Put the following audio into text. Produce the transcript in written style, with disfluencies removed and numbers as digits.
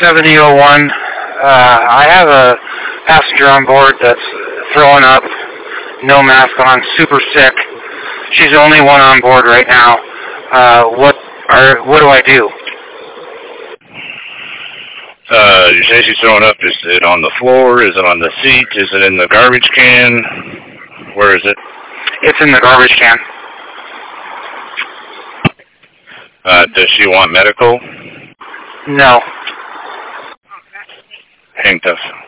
7001. I have a passenger on board that's throwing up, no mask on, super sick. She's the only one on board right now. What do I do? You say she's throwing up. Is it on the floor? Is it on the seat? Is it in the garbage can? Where is it? It's in the garbage can. Does she want medical? No. Handcuffs.